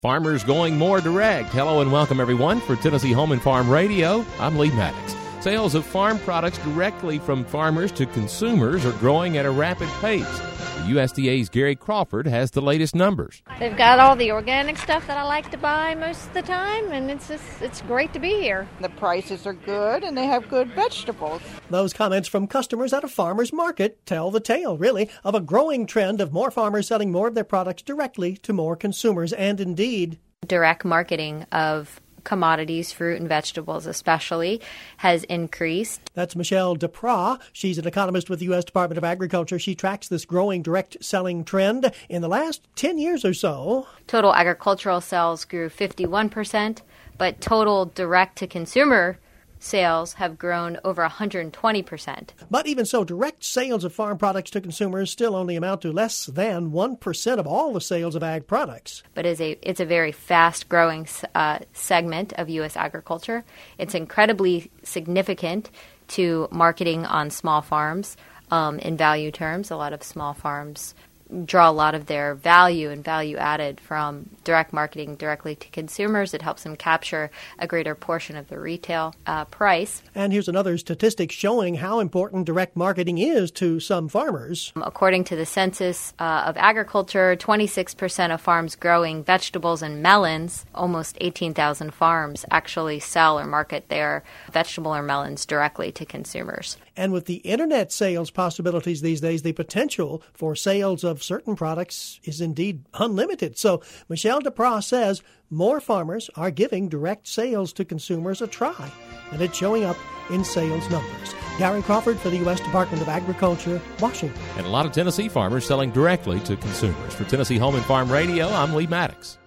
Farmers going more direct. Hello and welcome, everyone, for Tennessee Home and Farm Radio. I'm Lee Maddox. Sales of farm products directly from farmers to consumers are growing at a rapid pace. The USDA's Gary Crawford has the latest numbers. They've got all the organic stuff that I like to buy most of the time, and it's great to be here. The prices are good, and they have good vegetables. Those comments from customers at a farmer's market tell the tale, really, of a growing trend of more farmers selling more of their products directly to more consumers, and indeed, direct marketing of commodities, fruit and vegetables especially, has increased. That's Michelle Dupras. She's an economist with the U.S. Department of Agriculture. She tracks this growing direct selling trend. In the last 10 years or so, total agricultural sales grew 51%, but total direct-to-consumer sales have grown over 120%. But even so, direct sales of farm products to consumers still only amount to less than 1% of all the sales of ag products. But it's a very fast-growing segment of U.S. agriculture. It's incredibly significant to marketing on small farms in value terms. A lot of small farms draw a lot of their value and value added from direct marketing directly to consumers. It helps them capture a greater portion of the retail price. And here's another statistic showing how important direct marketing is to some farmers. According to the Census of Agriculture, 26% of farms growing vegetables and melons, almost 18,000 farms, actually sell or market their vegetable or melons directly to consumers. And with the internet sales possibilities these days, the potential for sales of certain products is indeed unlimited. So Michelle Dupras says more farmers are giving direct sales to consumers a try, and it's showing up in sales numbers. Gary Crawford for the U.S. Department of Agriculture, Washington. And a lot of Tennessee farmers selling directly to consumers. For Tennessee Home and Farm Radio, I'm Lee Maddox.